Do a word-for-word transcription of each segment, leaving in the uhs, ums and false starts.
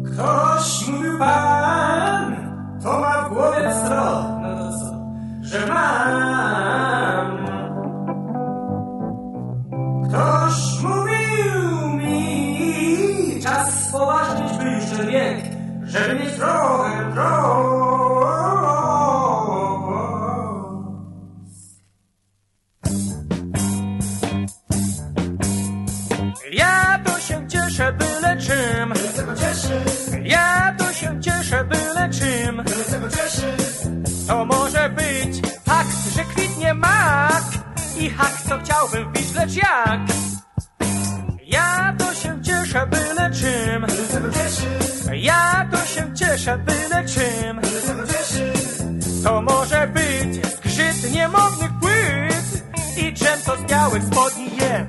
Ktoś mówił pan, to ma w głowie wzrok. No to co? Że mam. Ktoś mówił mi, czas spoważnić by już ten wiek, żeby mieć trochę, trochę. Ja to się cieszę byle czym. Ja to się cieszę byle czym. To może być fakt, że kwitnie mak i hak, co chciałbym wbić, lecz jak? Ja to się cieszę byle czym. Ja to się cieszę byle czym. To może być zgrzyt niemownych płyt i drzemco z białych spodni je.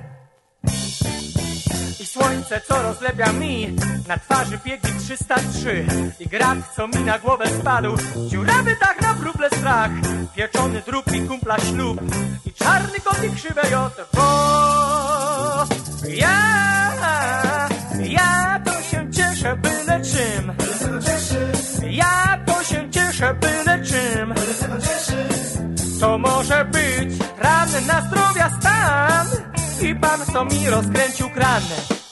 I słońce, co rozlepia mi na twarzy biegi trzysta trzy. I grat, co mi na głowę spadł, dziurawy dach na wróble strach, pieczony drób i kumpla ślub i czarny kot i krzywe jot. Bo ja, ja to się cieszę byle czym. Ja to się cieszę byle czym. To może być ranny na zdrowia stan i pan, co mi rozkręcił kran.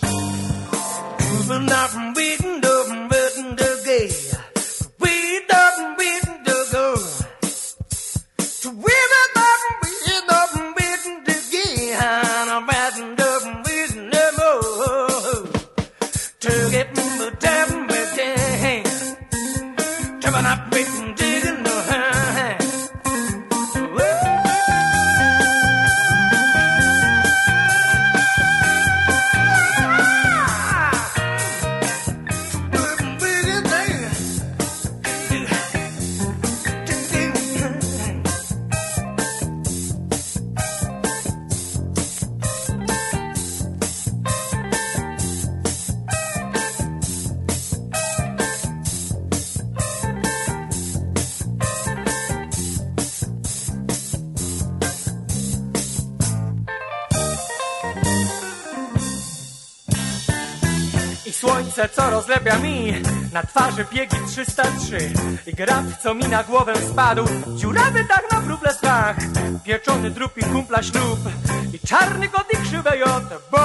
Słońce, co rozlepia mi na twarzy biegi trzysta trzy. I grat, co mi na głowę spadł, dziurawy dach na wróble strach, pieczony drób i kumpla ślub i czarny kot i krzywe jot. Bo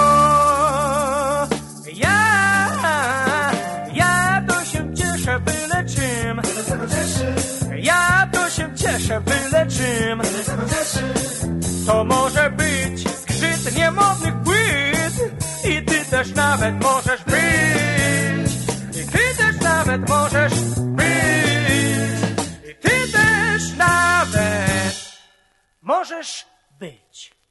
ja, ja to się cieszę byle czym. Ja to się cieszę byle czym. To może być zgrzyt niemownych płyt i ty też nawet możesz być. I ty też nawet możesz być. I ty też nawet możesz być.